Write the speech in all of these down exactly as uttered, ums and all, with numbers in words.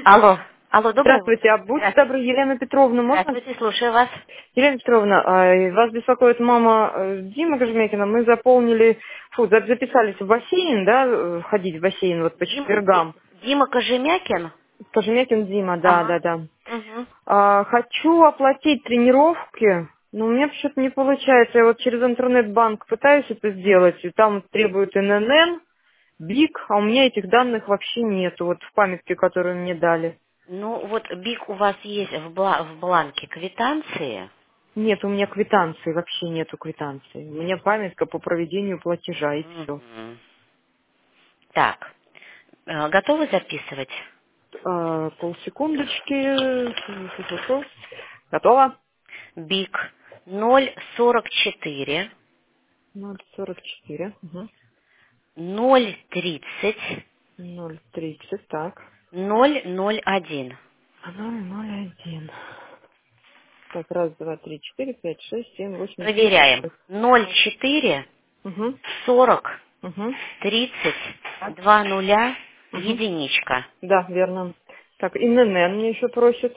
Алло. Алло, доброе Здравствуйте, утро. а будьте Здравствуйте. добры, Елена Петровна, можно? Здравствуйте, слушаю вас. Елена Петровна, а, вас беспокоит мама э, Дима Кожемякина. Мы заполнили, фу, за- записались в бассейн, да, э, ходить в бассейн вот по Дим- Ди- четвергам. Дима Кожемякин? Кожемякин Дима, да, да, Ага. да. Угу. А, хочу оплатить тренировки, но у меня почему-то не получается. Я вот через интернет-банк пытаюсь это сделать, и там требуют эн эн эн, БИК, а у меня этих данных вообще нету, вот в памятке, которую мне дали. Ну, вот БИК у вас есть в, бла- в бланке квитанции. Нет, у меня квитанции, вообще нету квитанции. У меня памятка по проведению платежа, и все. Мгм. Так, э, готовы записывать? Полсекундочки. Фу-фу-фу-фу. Готово? БИК ноль сорок четыре ноль сорок четыре. Угу. ноль тридцать ноль тридцать, так. ноль ноль один. ноль ноль один. Так, раз, два, три, четыре, пять, шесть, семь, восемь, девять. Проверяем. ноль четыре Угу. сорок Угу. тридцать два нуля Угу. единичка. Да, верно. Так, и эн эн эн мне еще просит.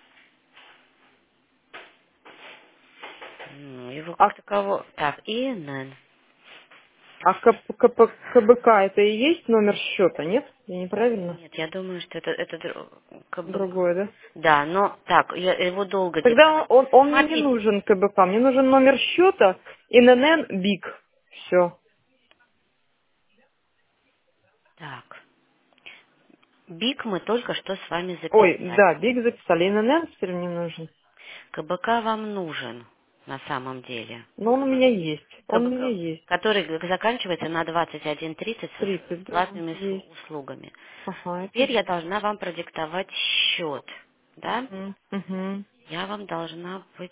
Ну, его А, как таково... Так, ИНН. а КП, КП, КБК это и есть номер счета, нет? Я неправильно? Нет, я думаю, что это, это дру- КБК. Другое, да? Да, но так, я его долго Тогда где-то... он, он мне не Смотрите. нужен КБК, мне нужен номер счета и эн эн эн БИК. Все. Так, БИК мы только что с вами Ой, записали. да, БИК записали, и эн эн эн теперь мне нужен. КБК вам нужен на самом деле. Но он у меня есть, он у меня КБК, есть. который г- заканчивается на двадцать один тридцать со тридцать, да, платными су- есть. услугами. Ага, это Теперь я есть. должна вам продиктовать счет. Да? Угу, угу. Я вам должна быть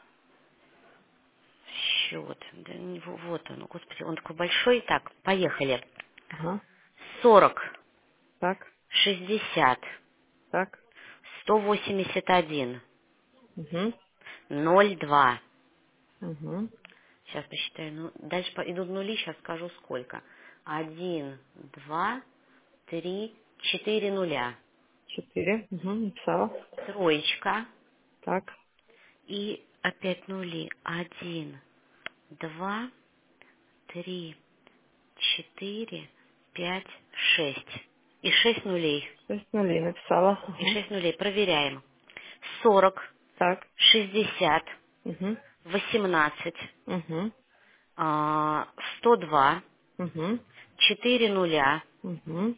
счет. Да, не- во- вот он, господи, он такой большой. Так, поехали. Ага, Сорок, так, шестьдесят, так. сто восемьдесят один, Угу, ноль два. угу. Сейчас посчитаю. Ну, дальше по- идут нули, сейчас скажу сколько. Один, два, три, четыре нуля. четыре, угу, написала. Троечка Так, и опять нули. Один, два, три, четыре, пять, шесть. И шесть нулей. шесть нулей написала. И Угу. шесть нулей. Проверяем. Сорок, Так, шестьдесят, угу, восемнадцать, угу, а, сто два, угу, четыре нуля, угу,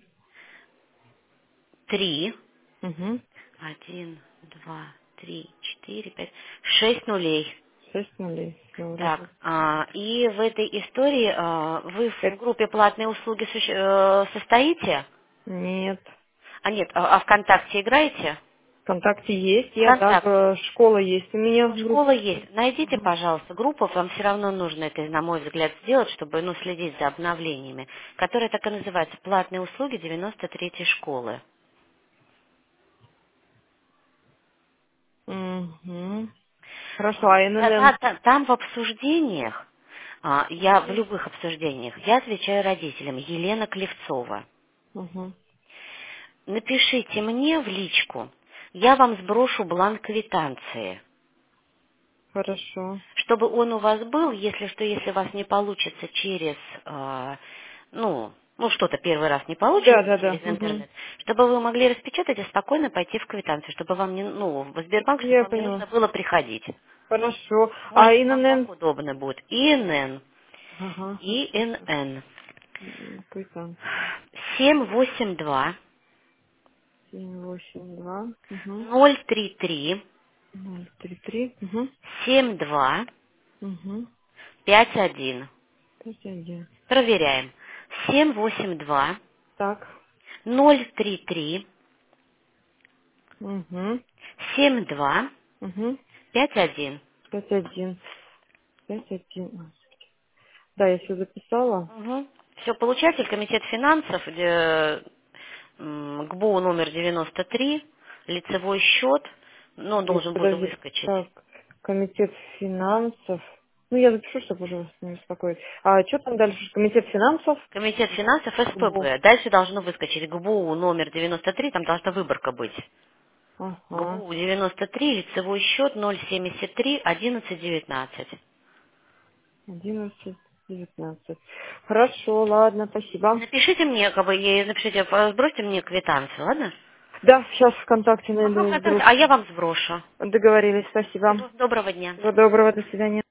три, угу. один, два, три, четыре, пять, шесть нулей. шесть нулей. Все, Так, работает. а, и в этой истории а, вы в Это группе платные услуги суще- э, состоите? нет. А нет, а, а ВКонтакте играете? ВКонтакте есть, я, да, ВКонтакте. в- школа есть у меня Ну, в группе. школа есть. Найдите, Мгм. пожалуйста, группу, вам все равно нужно это, на мой взгляд, сделать, чтобы ну, следить за обновлениями, которая так и называется «Платные услуги девяносто третьей школы». Мгм. Хорошо, а Та- та- эн эн эн? та- Там в обсуждениях, а, я в любых обсуждениях, я отвечаю родителям, Елена Клевцова. Мгм. Напишите мне в личку, я вам сброшу бланк квитанции, Хорошо. чтобы он у вас был, если что, если у вас не получится через, э, ну, ну что-то первый раз не Да, получится да, да. через Мгм. интернет, чтобы вы могли распечатать и спокойно пойти в квитанцию, чтобы вам не, ну, в Сбербанк, чтобы Я вам не нужно поняла. было приходить. Хорошо. А Можете вам как эн эн эн? удобно будет. ИНН, Ага. ИНН, М, Квитанция. семь восемь два семь восемь два. Угу. ноль три три ноль три три. Угу. семь два Угу. пять один. пять один. Проверяем. семь восемь два Так. ноль три три Угу. семь два Угу. пять один. пять один. пять один. Да, я все записала. Угу. Все, получатель, комитет финансов, где, м, ГБУ номер девяносто три, лицевой счет, ну, он Нет, должен будет подожди. выскочить. Так, комитет финансов. Ну, я запишу, чтобы уже вас не беспокоить. А что там дальше? Комитет финансов? Комитет финансов ГБУ. СПБ. Дальше должно выскочить ГБУ номер девяносто три, там должна выборка быть. Ага. ГБУ девяносто три, лицевой счет ноль семьдесят три одиннадцать девятнадцать. Одиннадцать, девятнадцать. Хорошо, ладно, спасибо. Напишите мне, как бы, и напишите, э, сбросьте мне квитанцию, ладно? Да, сейчас ВКонтакте Ага, найду, ВКонтакте. А сброшу. я вам сброшу. Договорились, спасибо. Всего доброго дня. Всего доброго, до свидания.